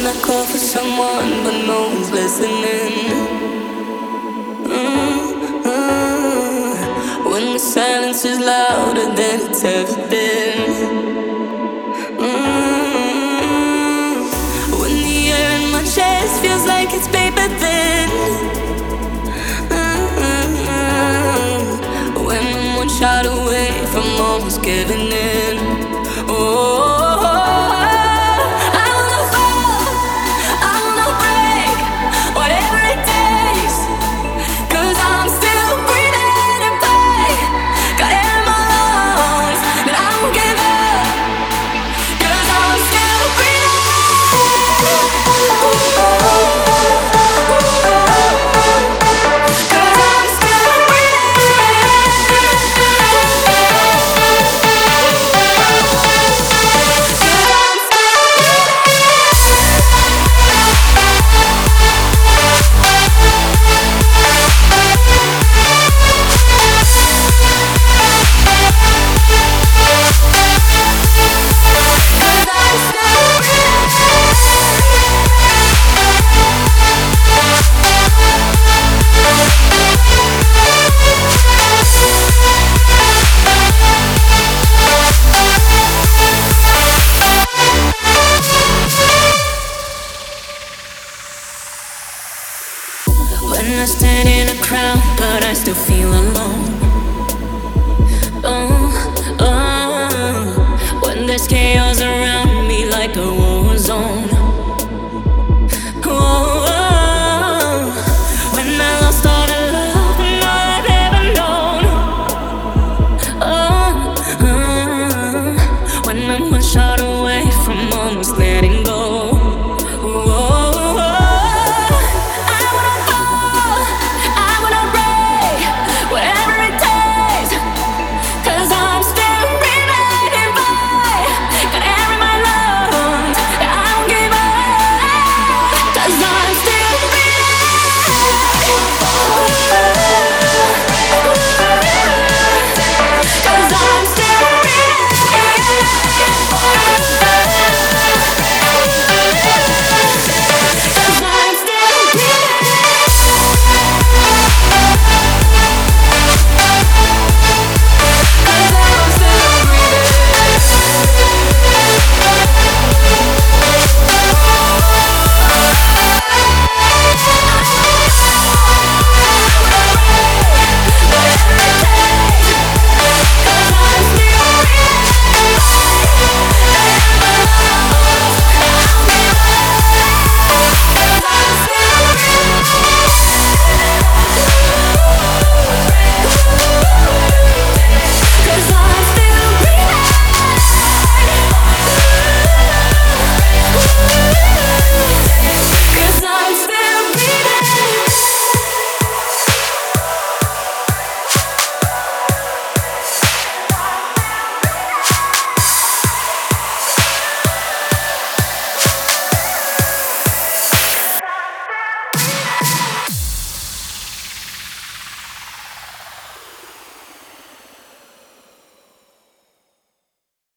I call for someone, but no one's listening. When the silence is louder than it's ever been. When the air in my chest feels like it's paper thin. When I'm one shot away from almost giving in. Oh, I wanna fall, I wanna break, whatever it takes. 'Cause I'm still breathing and play. Got air in my lungs, but I won't give up. 'Cause I'm still breathing. 'Cause I'm still when I stand in a crowd, but I still feel alone. Oh, oh. When there's chaos around.